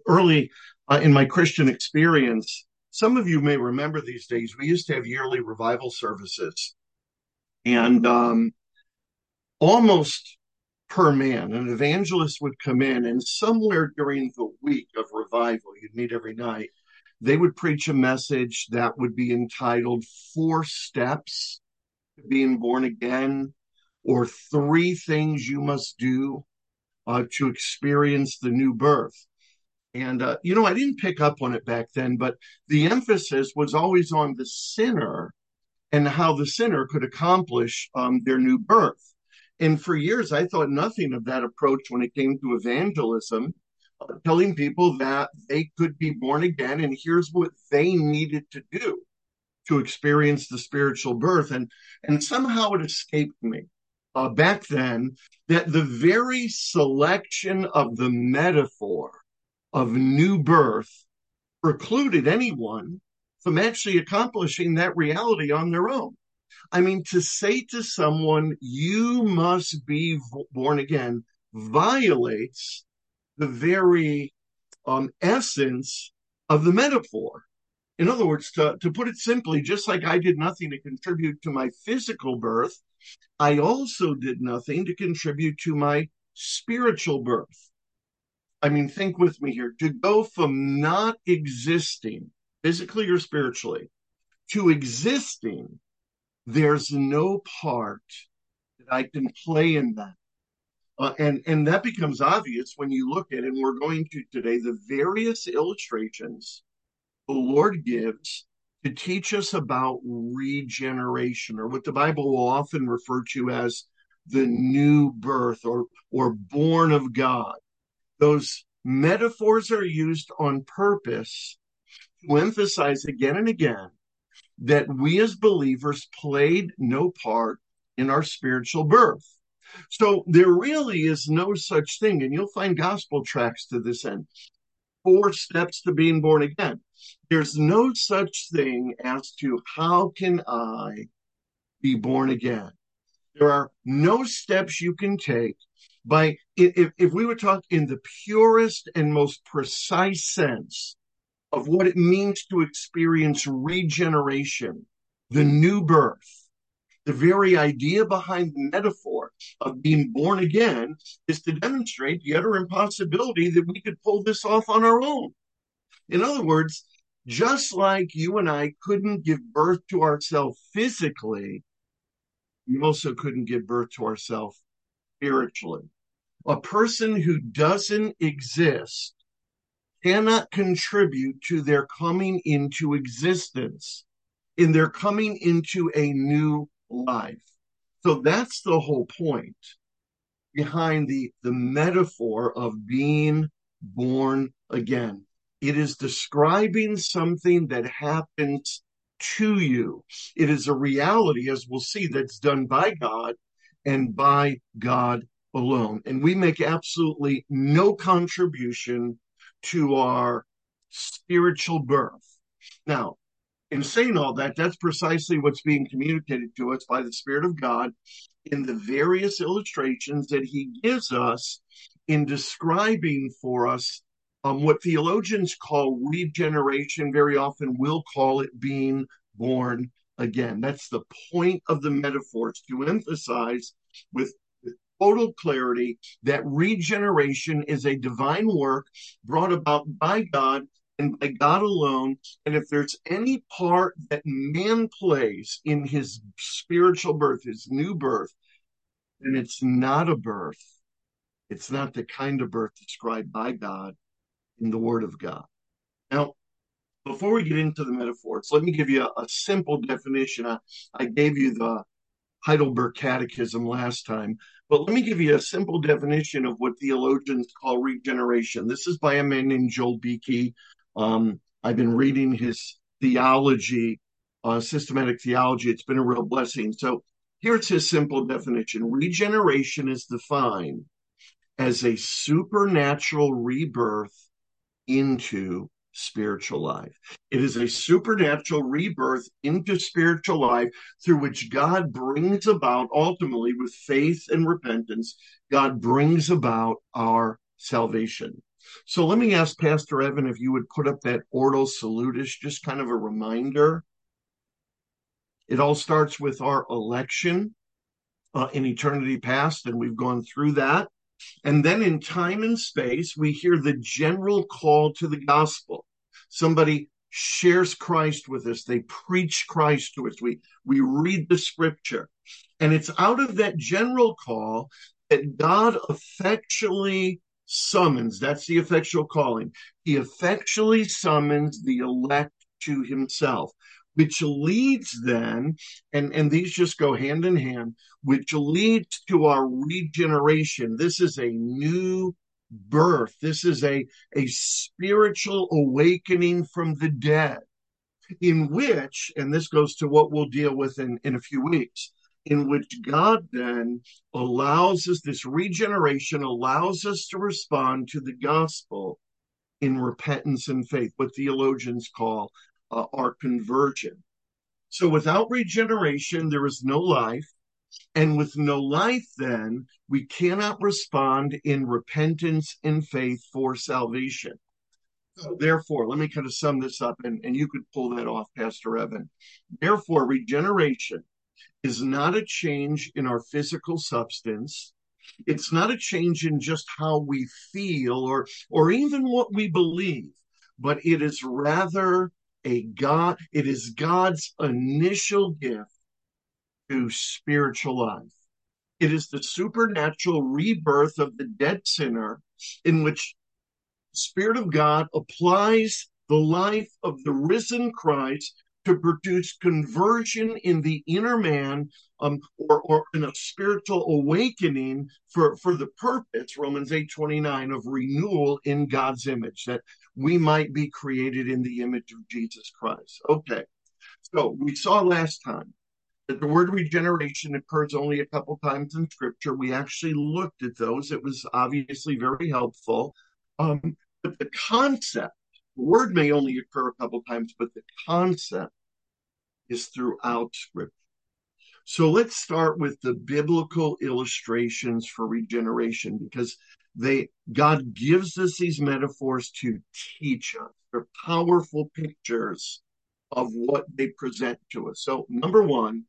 Early in my Christian experience, some of you may remember these days, we used to have yearly revival services. And almost per man, an evangelist would come in, and somewhere during the week of revival, you'd meet every night, they would preach a message that would be entitled Four Steps to Being Born Again, or Three Things You Must Do to Experience the New Birth. And, I didn't pick up on it back then, but the emphasis was always on the sinner and how the sinner could accomplish their new birth. And for years, I thought nothing of that approach when it came to evangelism, telling people that they could be born again, and here's what they needed to do to experience the spiritual birth. And somehow it escaped me back then that the very selection of the metaphor of new birth precluded anyone from actually accomplishing that reality on their own. I mean, to say to someone, you must be born again, violates the very essence of the metaphor. In other words, to put it simply, just like I did nothing to contribute to my physical birth, I also did nothing to contribute to my spiritual birth. I mean, think with me here. To go from not existing, physically or spiritually, to existing, there's no part that I can play in that. And that becomes obvious when you look at, and we're going to today, the various illustrations the Lord gives to teach us about regeneration, or what the Bible will often refer to as the new birth, or born of God. Those metaphors are used on purpose to emphasize again and again that we as believers played no part in our spiritual birth. So there really is no such thing, and you'll find gospel tracts to this end. Four steps to being born again. There's no such thing as to how can I be born again. There are no steps you can take by, if we would talk in the purest and most precise sense of what it means to experience regeneration, the new birth. The very idea behind the metaphor of being born again is to demonstrate the utter impossibility that we could pull this off on our own. In other words, just like you and I couldn't give birth to ourselves physically, we also couldn't give birth to ourselves spiritually. A person who doesn't exist cannot contribute to their coming into existence, in their coming into a new life. So that's the whole point behind the metaphor of being born again. It is describing something that happens to you. It is a reality, as we'll see, that's done by God and by God alone. And we make absolutely no contribution to our spiritual birth. Now, in saying all that, that's precisely what's being communicated to us by the Spirit of God in the various illustrations that He gives us in describing for us what theologians call regeneration. Very often we'll call it being born again. That's the point of the metaphors, to emphasize with total clarity that regeneration is a divine work brought about by God and by God alone. And if there's any part that man plays in his spiritual birth, his new birth, then it's not a birth. It's not the kind of birth described by God in the Word of God. Now, before we get into the metaphors, let me give you a simple definition. I gave you the Heidelberg Catechism last time, but let me give you a simple definition of what theologians call regeneration. This is by a man named Joel Beeke. I've been reading his theology, systematic theology. It's been a real blessing. So here's his simple definition. Regeneration is defined as a supernatural rebirth into spiritual life. It is a supernatural rebirth into spiritual life through which God brings about, ultimately with faith and repentance, God brings about our salvation. So let me ask Pastor Evan if you would put up that Ordo Salutis, just kind of a reminder. It all starts with our election in eternity past, and we've gone through that. And then in time and space, we hear the general call to the gospel. Somebody shares Christ with us. They preach Christ to us. We read the scripture. And it's out of that general call that God effectually summons. That's the effectual calling. He effectually summons the elect to himself, which leads then, and these just go hand in hand, which leads to our regeneration. This is a new birth. This is a spiritual awakening from the dead, in which, and this goes to what we'll deal with in a few weeks, in which God then allows us, this regeneration allows us to respond to the gospel in repentance and faith, what theologians call our conversion. So without regeneration, there is no life. And with no life, then, we cannot respond in repentance and faith for salvation. So therefore, let me kind of sum this up, and you could pull that off, Pastor Evan. Therefore, regeneration is not a change in our physical substance. It's not a change in just how we feel or even what we believe, but it is rather it is God's initial gift to spiritual life. It is the supernatural rebirth of the dead sinner in which the Spirit of God applies the life of the risen Christ to produce conversion in the inner man, or in a spiritual awakening for the purpose, Romans 8:29, of renewal in God's image, that we might be created in the image of Jesus Christ. Okay, so we saw last time that the word regeneration occurs only a couple times in Scripture. We actually looked at those. It was obviously very helpful. But the concept, the word may only occur a couple times, but the concept is throughout Scripture. So let's start with the biblical illustrations for regeneration, because God gives us these metaphors to teach us. They're powerful pictures of what they present to us. So number one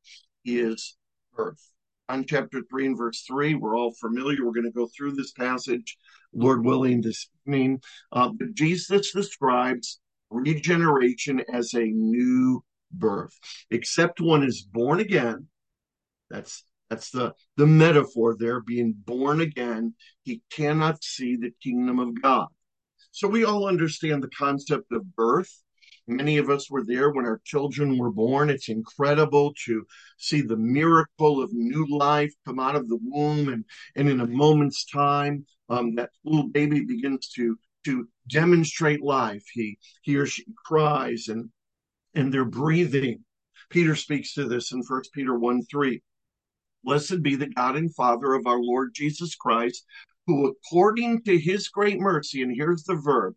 is birth. On chapter 3 and verse 3, we're all familiar. We're going to go through this passage, Lord willing, this evening. But Jesus describes regeneration as a new birth. Except one is born again, that's the metaphor there, being born again, he cannot see the kingdom of God. So we all understand the concept of birth. Many of us were there when our children were born. It's incredible to see the miracle of new life come out of the womb, and in a moment's time, that little baby begins to demonstrate life. He or she cries, and they're breathing. Peter speaks to this in 1 Peter 1:3. Blessed be the God and Father of our Lord Jesus Christ, who according to his great mercy, and here's the verb,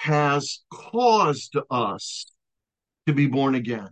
has caused us to be born again.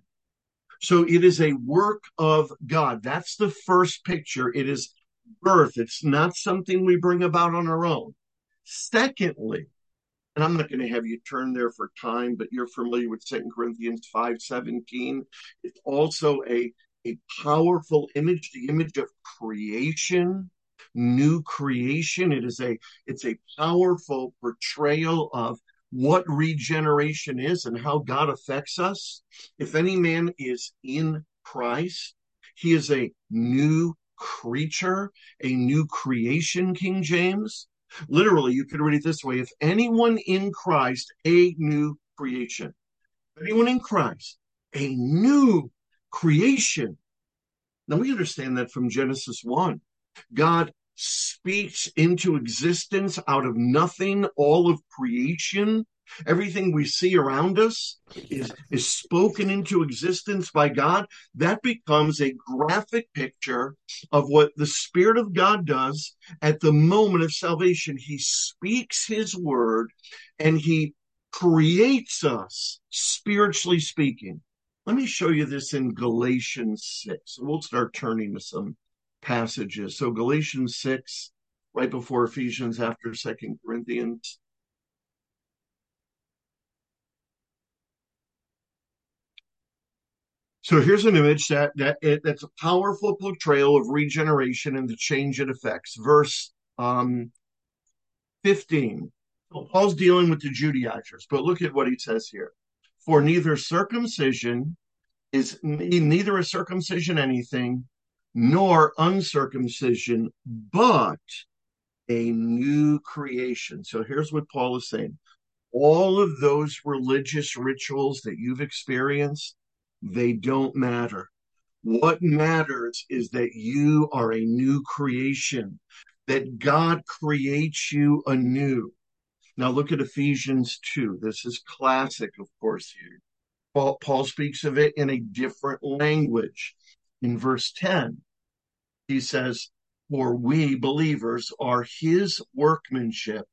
So it is a work of God. That's the first picture. It is birth. It's not something we bring about on our own. Secondly, and I'm not going to have you turn there for time, but you're familiar with 2 Corinthians 5:17. It's also a powerful image, the image of creation, new creation. It's a powerful portrayal of what regeneration is and how God affects us. If any man is in Christ, he is a new creature, a new creation, King James. Literally, you could read it this way: if anyone in Christ, a new creation. Anyone in Christ, a new creation. Now we understand that from Genesis 1. God speaks into existence out of nothing, all of creation. Everything we see around us is spoken into existence by God. That becomes a graphic picture of what the Spirit of God does at the moment of salvation. He speaks his word and he creates us, spiritually speaking. Let me show you this in Galatians 6. We'll start turning to some passages. So Galatians 6, right before Ephesians, after 2 Corinthians. So here's an image that's a powerful portrayal of regeneration and the change it affects. Verse 15. So Paul's dealing with the Judaizers, but look at what he says here. For neither a circumcision anything, nor uncircumcision, but a new creation. So here's what Paul is saying. All of those religious rituals that you've experienced, they don't matter. What matters is that you are a new creation, that God creates you anew. Now look at Ephesians 2. This is classic, of course, here. Paul speaks of it in a different language. In verse 10, he says, for we believers are his workmanship,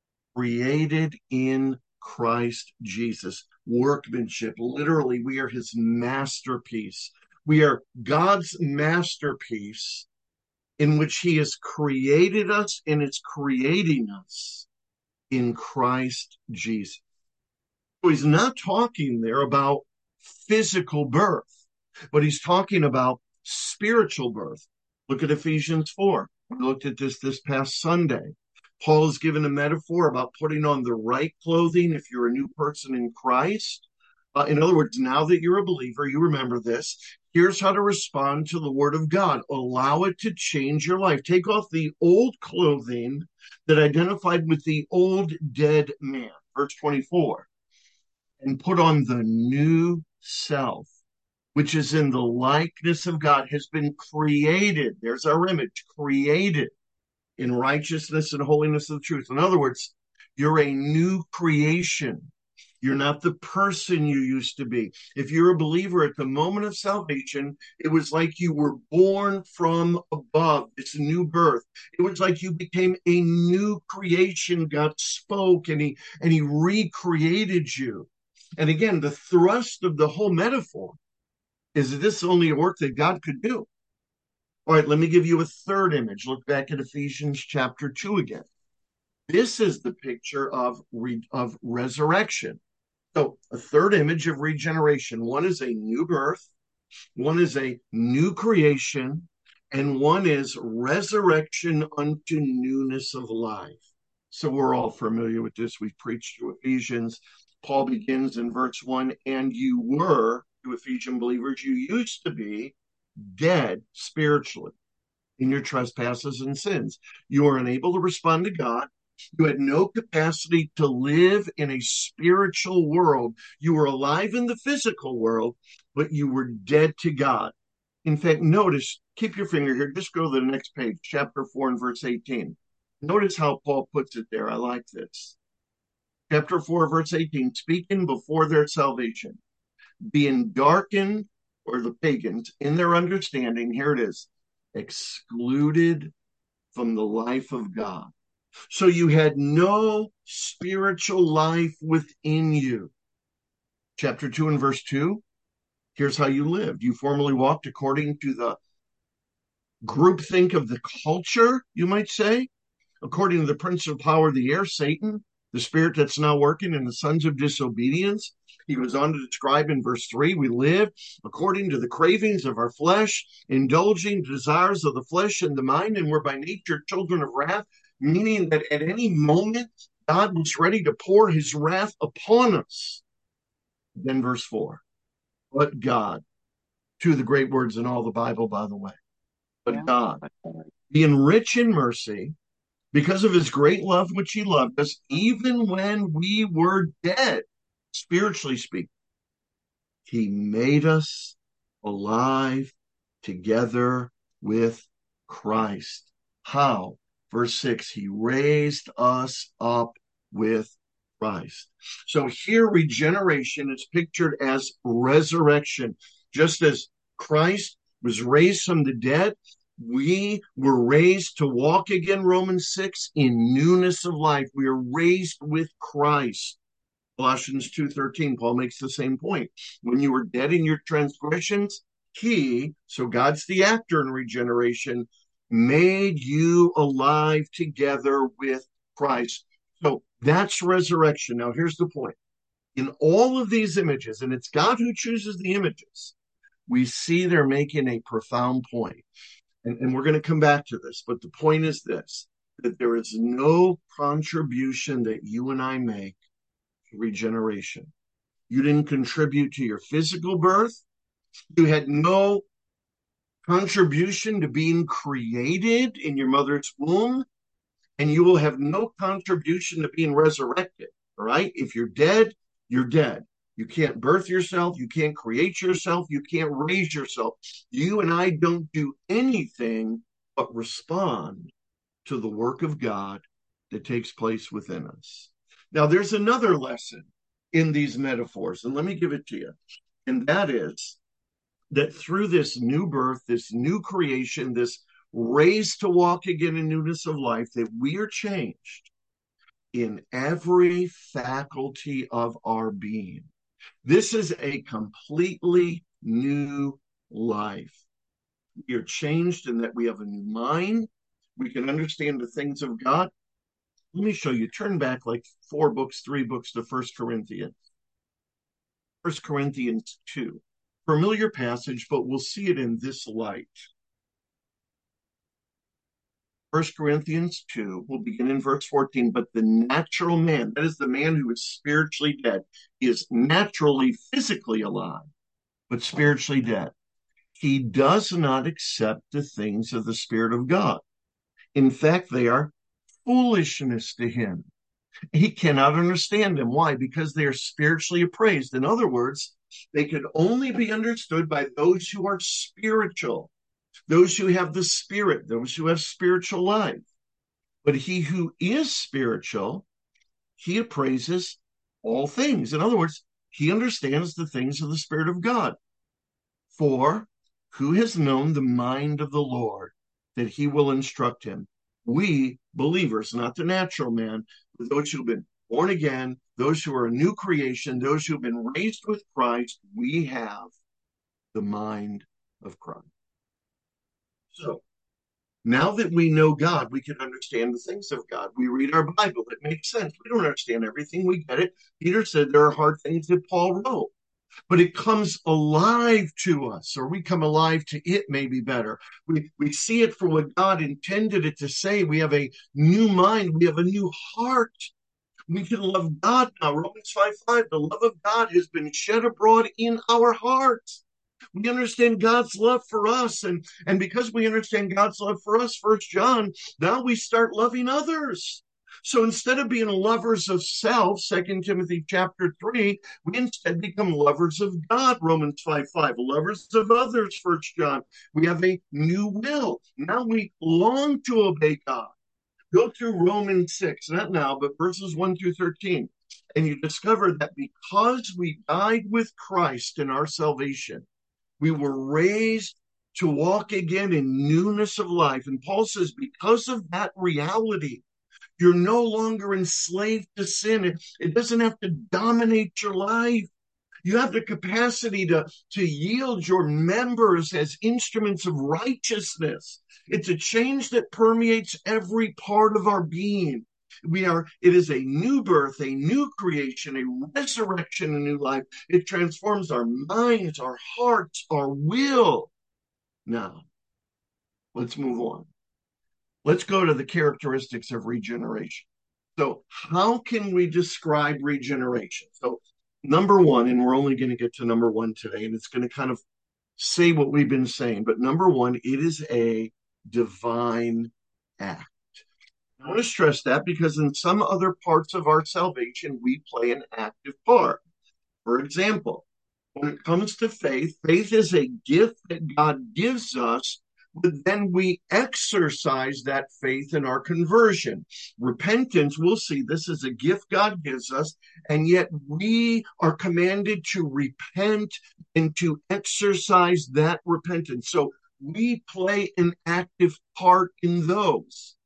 created in Christ Jesus. Workmanship. Literally, we are his masterpiece. We are God's masterpiece in which he has created us and is creating us in Christ Jesus. So he's not talking there about physical birth, but he's talking about spiritual birth. Look at Ephesians 4. We looked at this past Sunday. Paul is given a metaphor about putting on the right clothing if you're a new person in Christ. In other words, now that you're a believer, you remember this. Here's how to respond to the word of God. Allow it to change your life. Take off the old clothing that identified with the old dead man. Verse 24. And put on the new self, which is in the likeness of God, has been created. There's our image, created in righteousness and holiness of the truth. In other words, you're a new creation. You're not the person you used to be. If you're a believer at the moment of salvation, it was like you were born from above. It's a new birth. It was like you became a new creation. God spoke and he recreated you. And again, the thrust of the whole metaphor is that this is only a work that God could do. All right, let me give you a third image. Look back at Ephesians chapter 2 again. This is the picture of resurrection. So a third image of regeneration. One is a new birth, one is a new creation, and one is resurrection unto newness of life. So we're all familiar with this. We've preached through Ephesians. Paul begins in verse 1, and you were, to Ephesian believers, you used to be dead spiritually in your trespasses and sins. You were unable to respond to God. You had no capacity to live in a spiritual world. You were alive in the physical world, but you were dead to God. In fact, notice, keep your finger here, just go to the next page, chapter 4 and verse 18. Notice how Paul puts it there. I like this. Chapter 4, verse 18, speaking before their salvation, being darkened, or the pagans, in their understanding, here it is, excluded from the life of God. So you had no spiritual life within you. Chapter 2 and verse 2, here's how you lived. You formerly walked according to the groupthink of the culture, you might say, according to the prince of power of the air, Satan, the spirit that's now working in the sons of disobedience. He goes on to describe in verse 3, we live according to the cravings of our flesh, indulging the desires of the flesh and the mind, and we're by nature children of wrath, meaning that at any moment, God was ready to pour his wrath upon us. Then verse 4, but God, two of the great words in all the Bible, by the way, but God, being rich in mercy, because of his great love which he loved us, even when we were dead, spiritually speaking, he made us alive together with Christ. How? Verse 6, he raised us up with Christ. So here regeneration is pictured as resurrection. Just as Christ was raised from the dead, we were raised to walk again, Romans 6, in newness of life. We are raised with Christ. Colossians 2:13, Paul makes the same point. When you were dead in your transgressions, he, so God's the actor in regeneration, made you alive together with Christ. So that's resurrection. Now here's the point. In all of these images, and it's God who chooses the images, we see they're making a profound point. And we're going to come back to this, but the point is this, that there is no contribution that you and I make to regeneration. You didn't contribute to your physical birth. You had no contribution to being created in your mother's womb, and you will have no contribution to being resurrected. All right? If you're dead, you're dead. You can't birth yourself. You can't create yourself. You can't raise yourself. You and I don't do anything but respond to the work of God that takes place within us. Now, there's another lesson in these metaphors, and let me give it to you. And that is that through this new birth, this new creation, this raised to walk again in newness of life, that we are changed in every faculty of our being. This is a completely new life. We are changed in that we have a new mind. We can understand the things of God. Let me show you. Turn back like 3 books to 1 Corinthians. 1 Corinthians 2. Familiar passage, but we'll see it in this light. 1 Corinthians 2, we'll begin in verse 14. But the natural man, that is the man who is spiritually dead, is naturally, physically alive, but spiritually dead. He does not accept the things of the Spirit of God. In fact, they are foolishness to him. He cannot understand them. Why? Because they are spiritually appraised. In other words, they can only be understood by those who are spiritual, those who have the Spirit, those who have spiritual life. But he who is spiritual, he appraises all things. In other words, he understands the things of the Spirit of God. For who has known the mind of the Lord that he will instruct him? We believers, not the natural man, but those who've been born again, those who are a new creation, those who've been raised with Christ, we have the mind of Christ. So now that we know God, we can understand the things of God. We read our Bible. It makes sense. We don't understand everything. We get it. Peter said there are hard things that Paul wrote, but it comes alive to us, or we come alive to it, maybe better. We see it for what God intended it to say. We have a new mind. We have a new heart. We can love God now. Romans 5:5, the love of God has been shed abroad in our hearts. We understand God's love for us. And because we understand God's love for us, 1 John, now we start loving others. So instead of being lovers of self, 2 Timothy chapter 3, we instead become lovers of God, Romans 5:5, lovers of others, 1 John. We have a new will. Now we long to obey God. Go through Romans 6, not now, but verses 1 through 13. And you discover that because we died with Christ in our salvation, we were raised to walk again in newness of life. And Paul says, because of that reality, you're no longer enslaved to sin. It doesn't have to dominate your life. You have the capacity to yield your members as instruments of righteousness. It's a change that permeates every part of our being. It is a new birth, a new creation, a resurrection, a new life. It transforms our minds, our hearts, our will. Now, let's move on. Let's go to the characteristics of regeneration. So, how can we describe regeneration? So, number one, and we're only going to get to number one today, and it's going to kind of say what we've been saying. But number one, it is a divine act. I want to stress that because in some other parts of our salvation, we play an active part. For example, when it comes to faith, faith is a gift that God gives us, but then we exercise that faith in our conversion. Repentance, we'll see this is a gift God gives us, and yet we are commanded to repent and to exercise that repentance. So we play an active part in those.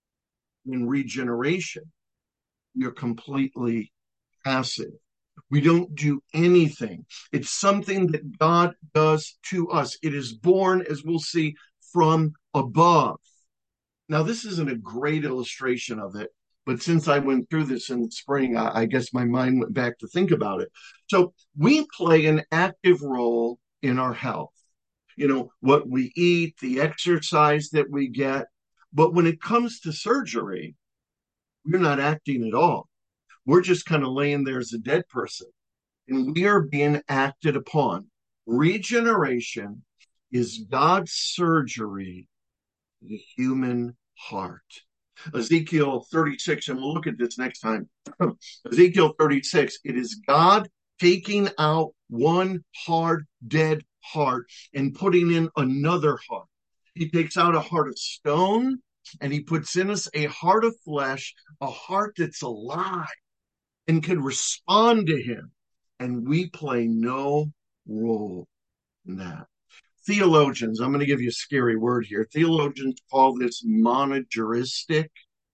In regeneration, we are completely passive. We don't do anything. It's something that God does to us. It is born, as we'll see, from above. Now, this isn't a great illustration of it, but since I went through this in the spring, I guess my mind went back to think about it. So we play an active role in our health. What we eat, the exercise that we get. But when it comes to surgery, we're not acting at all. We're just kind of laying there as a dead person, and we are being acted upon. Regeneration is God's surgery to the human heart. Ezekiel 36, and we'll look at this next time. Ezekiel 36, it is God taking out one hard, dead heart and putting in another heart. He takes out a heart of stone and he puts in us a heart of flesh, a heart that's alive and can respond to him. And we play no role in that. Theologians, I'm going to give you a scary word here. Theologians call this monergistic.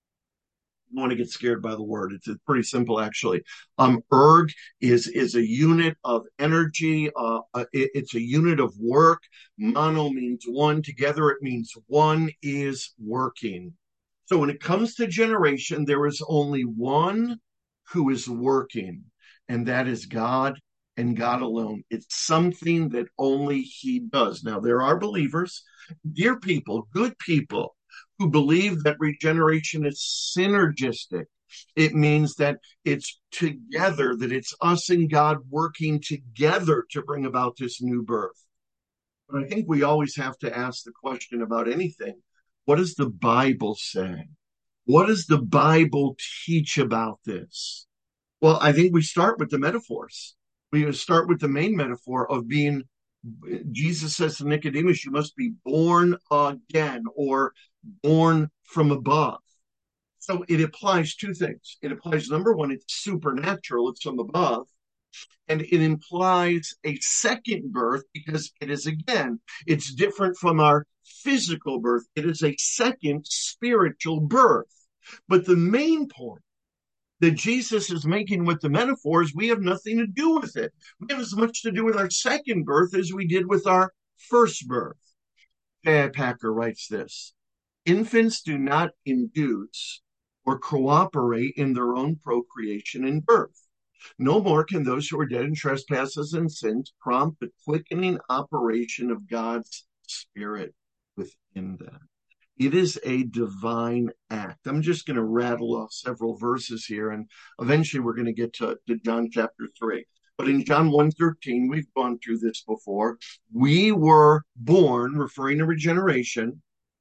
You want to get scared by the word. It's pretty simple, actually. Erg is a unit of energy. It's a unit of work. Mono means one. Together it means one is working. So when it comes to generation, there is only one who is working, and that is God and God alone. It's something that only He does. Now, there are believers, dear people, good people, who believe that regeneration is synergistic. It means that it's together, that it's us and God working together to bring about this new birth. But I think we always have to ask the question about anything. What does the Bible say? What does the Bible teach about this? Well, I think we start with the metaphors. We start with the main metaphor of being, Jesus says to Nicodemus, you must be born again or born from above. So it applies two things. It applies, number one, it's supernatural, it's from above. And it implies a second birth because it is, again, it's different from our physical birth. It is a second spiritual birth. But the main point that Jesus is making with the metaphors, we have nothing to do with it. We have as much to do with our second birth as we did with our first birth. J.I. Packer writes this: infants do not induce or cooperate in their own procreation and birth. No more can those who are dead in trespasses and sins prompt the quickening operation of God's Spirit within them. It is a divine act. I'm just going to rattle off several verses here, and eventually we're going to get to John chapter 3. But in John 1:13, we've gone through this before. We were born, referring to regeneration.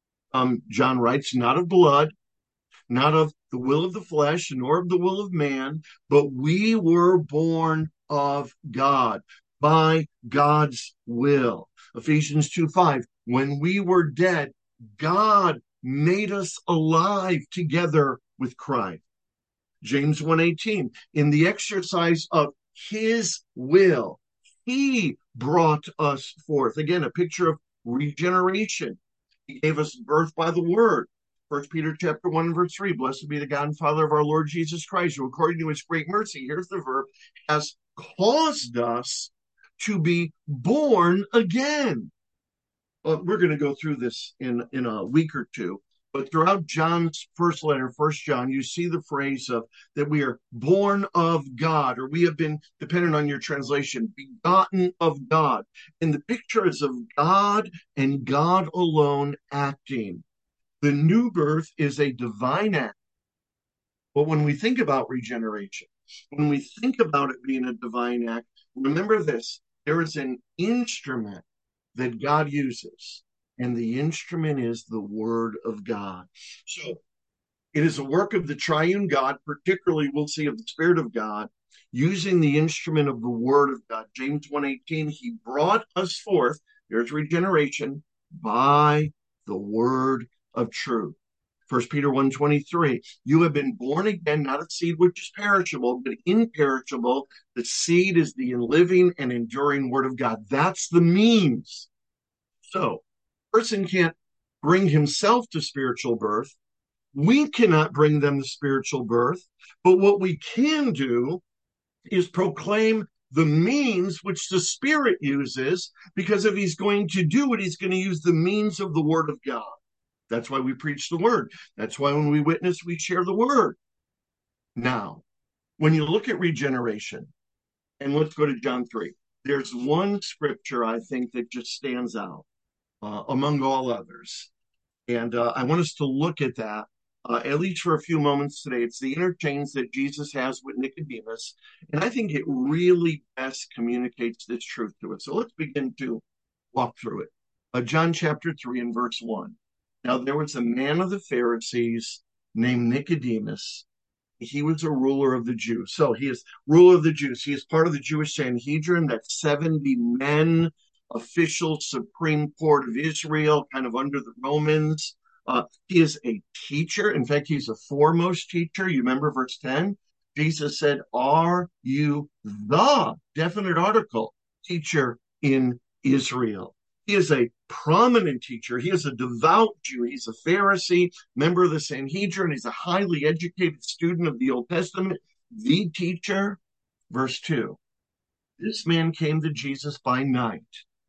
John writes, not of blood, not of the will of the flesh, nor of the will of man, but we were born of God, by God's will. Ephesians 2:5, when we were dead, God made us alive together with Christ. James 1:18, in the exercise of his will, he brought us forth. Again, a picture of regeneration. He gave us birth by the word. 1 Peter chapter 1, verse 3, blessed be the God and Father of our Lord Jesus Christ, who according to his great mercy, here's the verb, has caused us to be born again. We're going to go through this in a week or two. But throughout John's first letter, 1 John, you see the phrase of that we are born of God, or we have been, depending on your translation, begotten of God. And the picture is of God and God alone acting. The new birth is a divine act. But when we think about regeneration, when we think about it being a divine act, remember this: there is an instrument that God uses, and the instrument is the Word of God. So it is a work of the triune God, particularly we'll see of the Spirit of God, using the instrument of the Word of God. James 1:18, he brought us forth, there's regeneration, by the word of truth. 1 Peter 1:23, you have been born again, not of seed which is perishable, but imperishable. The seed is the living and enduring word of God. That's the means. So, a person can't bring himself to spiritual birth. We cannot bring them to spiritual birth. But what we can do is proclaim the means which the Spirit uses, because if he's going to do it, he's going to use the means of the Word of God. That's why we preach the Word. That's why when we witness, we share the Word. Now, when you look at regeneration, and let's go to John 3. there's one scripture I think that just stands out among all others. And I want us to look at that, at least for a few moments today. It's the interchange that Jesus has with Nicodemus. And I think it really best communicates this truth to us. So let's begin to walk through it. John chapter 3 and verse 1. Now there was a man of the Pharisees named Nicodemus. He was a ruler of the Jews. So he is ruler of the Jews. He is part of the Jewish Sanhedrin, that 70 men, official Supreme Court of Israel, kind of under the Romans. He is a teacher. In fact, he's a foremost teacher. You remember verse 10? Jesus said, "Are you the," definite article, teacher in Israel? He is a prominent teacher. He is a devout Jew. He's a Pharisee, member of the Sanhedrin. He's a highly educated student of the Old Testament, the teacher. Verse 2, this man came to Jesus by night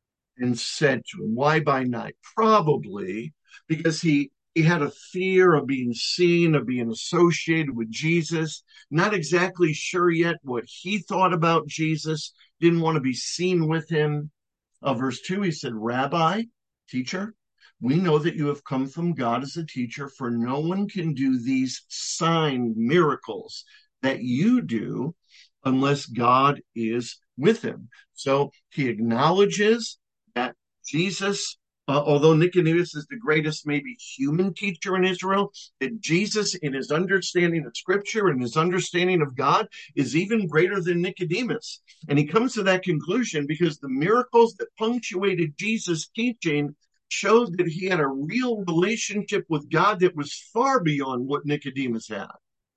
and said to him, why by night? Probably because he had a fear of being seen, of being associated with Jesus, not exactly sure yet what he thought about Jesus, didn't want to be seen with him. Verse 2, he said, Rabbi, teacher, we know that you have come from God as a teacher, for no one can do these sign miracles that you do unless God is with him. So he acknowledges that Jesus, although Nicodemus is the greatest maybe human teacher in Israel, that Jesus in his understanding of scripture and his understanding of God is even greater than Nicodemus. And he comes to that conclusion because the miracles that punctuated Jesus' teaching showed that he had a real relationship with God that was far beyond what Nicodemus had.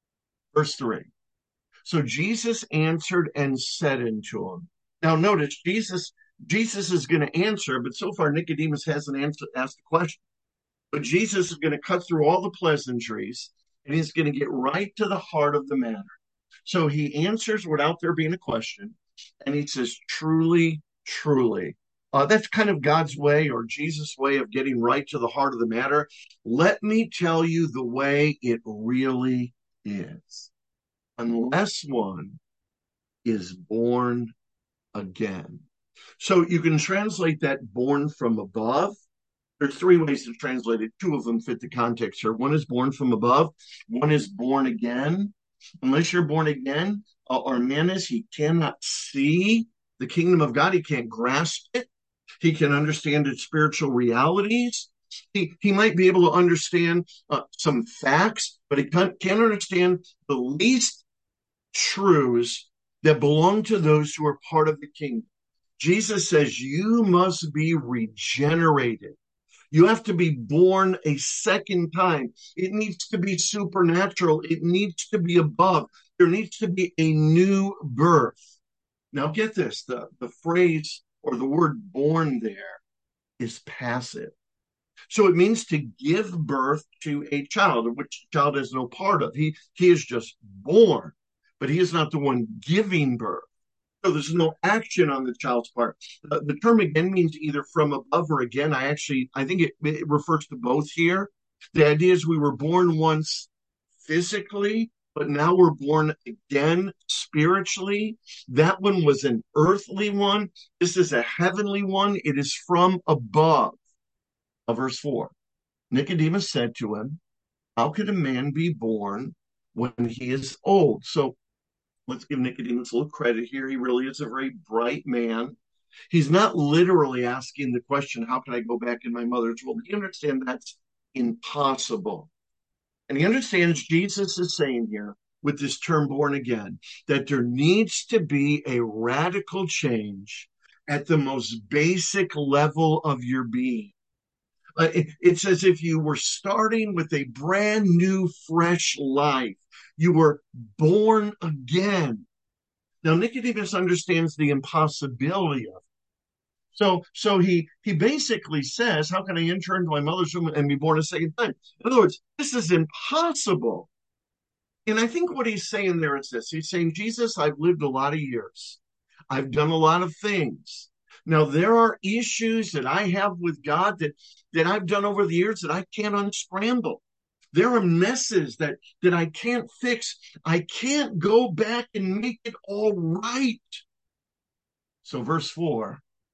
Verse 3. So Jesus answered and said unto him. Now notice, Jesus is going to answer, but so far Nicodemus hasn't asked the question. But Jesus is going to cut through all the pleasantries, and he's going to get right to the heart of the matter. So he answers without there being a question, and he says, truly, truly. That's kind of God's way or Jesus' way of getting right to the heart of the matter. Let me tell you the way it really is. Unless one is born again. So you can translate that born from above. There's three ways to translate it. Two of them fit the context here. One is born from above. One is born again. Unless you're born again, or man is, he cannot see the kingdom of God. He can't grasp it. He can understand its spiritual realities. He might be able to understand some facts, but he can't understand the least truths that belong to those who are part of the kingdom. Jesus says you must be regenerated. You have to be born a second time. It needs to be supernatural. It needs to be above. There needs to be a new birth. Now get this, the phrase or the word born there is passive. So it means to give birth to a child, of which the child has no part of. He is just born, but he is not the one giving birth. So there's no action on the child's part. The term again means either from above or again. I think it refers to both here. The idea is we were born once physically, but now we're born again spiritually. That one was an earthly one. This is a heavenly one. It is from above. Verse 4. Nicodemus said to him, how could a man be born when he is old? So let's give Nicodemus a little credit here. He really is a very bright man. He's not literally asking the question, how can I go back in my mother's womb? He understands that's impossible. And he understands Jesus is saying here with this term born again, that there needs to be a radical change at the most basic level of your being. It's as if you were starting with a brand new, fresh life. You were born again. Now, Nicodemus understands the impossibility of it. So he basically says, how can I enter into my mother's womb and be born a second time? In other words, this is impossible. And I think what he's saying there is this. He's saying, Jesus, I've lived a lot of years. I've done a lot of things. Now, there are issues that I have with God that I've done over the years that I can't unscramble. There are messes that I can't fix. I can't go back and make it all right. So, verse 4,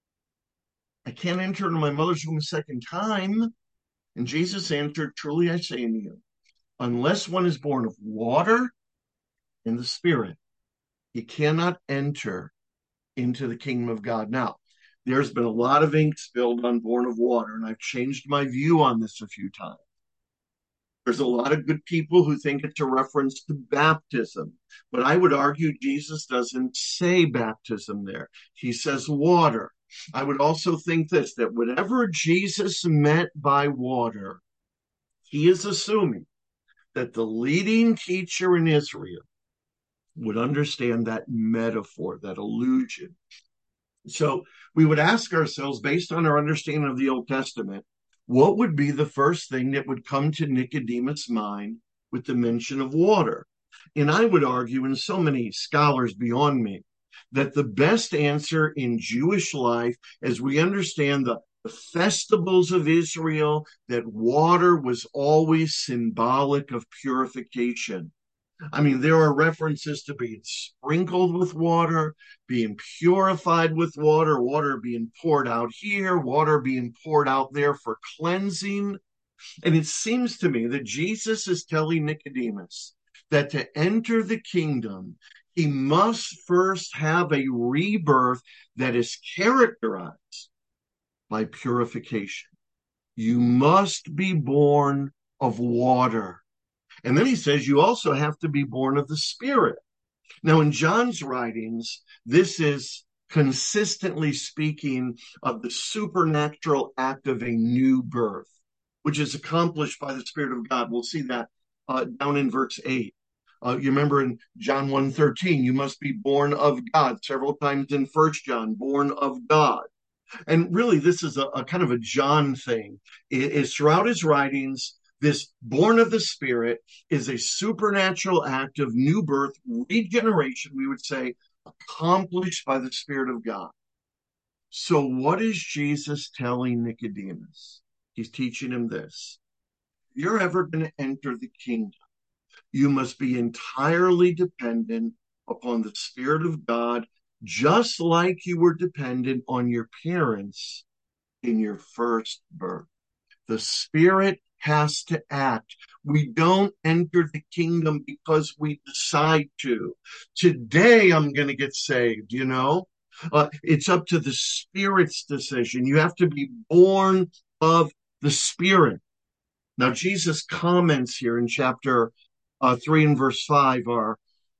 I can't enter into my mother's womb a second time. And Jesus answered, truly I say unto you, unless one is born of water and the Spirit, he cannot enter into the kingdom of God. Now, there's been a lot of ink spilled on born of water, and I've changed my view on this a few times. There's a lot of good people who think it's a reference to baptism, but I would argue Jesus doesn't say baptism there. He says water. I would also think this, that whatever Jesus meant by water, he is assuming that the leading teacher in Israel would understand that metaphor, that allusion. So we would ask ourselves, based on our understanding of the Old Testament, what would be the first thing that would come to Nicodemus' mind with the mention of water? And I would argue, and so many scholars beyond me, that the best answer in Jewish life, as we understand the festivals of Israel, that water was always symbolic of purification. I mean, there are references to being sprinkled with water, being purified with water, water being poured out here, water being poured out there for cleansing. And it seems to me that Jesus is telling Nicodemus that to enter the kingdom, he must first have a rebirth that is characterized by purification. You must be born of water. And then he says you also have to be born of the Spirit. Now, in John's writings, this is consistently speaking of the supernatural act of a new birth, which is accomplished by the Spirit of God. We'll see that down in verse 8. You remember in John 1:13, you must be born of God. Several times in First John, born of God. And really, this is a kind of a John thing. It is throughout his writings, this born of the Spirit is a supernatural act of new birth, regeneration, we would say, accomplished by the Spirit of God. So, what is Jesus telling Nicodemus? He's teaching him this. If you're ever going to enter the kingdom, you must be entirely dependent upon the Spirit of God, just like you were dependent on your parents in your first birth. The Spirit has to act. We don't enter the kingdom because we decide to. Today, I'm going to get saved, you know? It's up to the Spirit's decision. You have to be born of the Spirit. Now, Jesus' comments here in chapter 3 and verse 5 are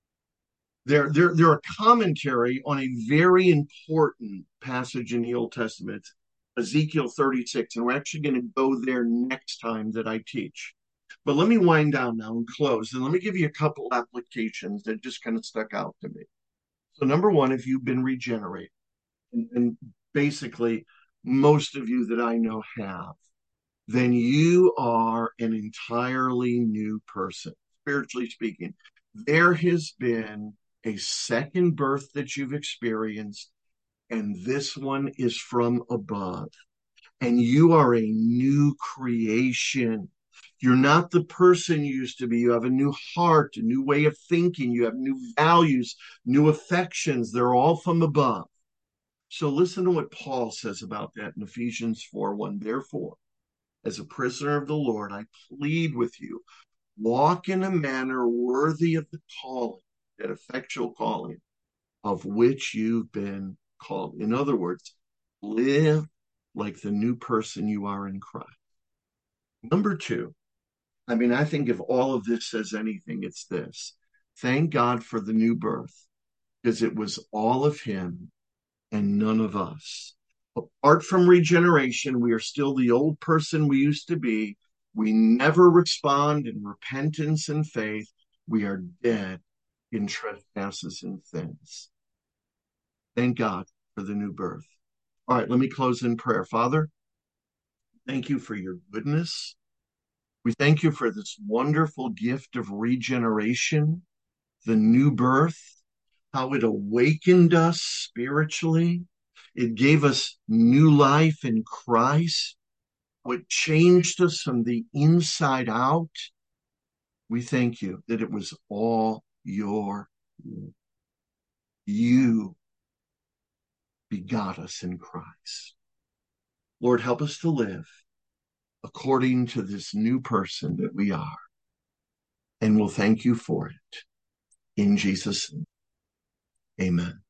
they're a commentary on a very important passage in the Old Testament, Ezekiel 36, and we're actually going to go there next time that I teach. But let me wind down now and close, and let me give you a couple applications that just kind of stuck out to me. So, number one, if you've been regenerated, and basically most of you that I know have, then you are an entirely new person, spiritually speaking. There has been a second birth that you've experienced, and this one is from above. And you are a new creation. You're not the person you used to be. You have a new heart, a new way of thinking. You have new values, new affections. They're all from above. So listen to what Paul says about that in Ephesians 4:1. Therefore, as a prisoner of the Lord, I plead with you, walk in a manner worthy of the calling, that effectual calling of which you've been called. In other words, live like the new person you are in Christ. Number two, I think if all of this says anything, it's this. Thank God for the new birth, because it was all of Him and none of us. Apart from regeneration, we are still the old person we used to be. We never respond in repentance and faith. We are dead in trespasses and sins. Thank God for the new birth. All right, let me close in prayer. Father, thank you for your goodness. We thank you for this wonderful gift of regeneration, the new birth, how it awakened us spiritually. It gave us new life in Christ, what changed us from the inside out. We thank you that it was all you begot us in Christ. Lord, help us to live according to this new person that we are. And we'll thank you for it. In Jesus' name, amen.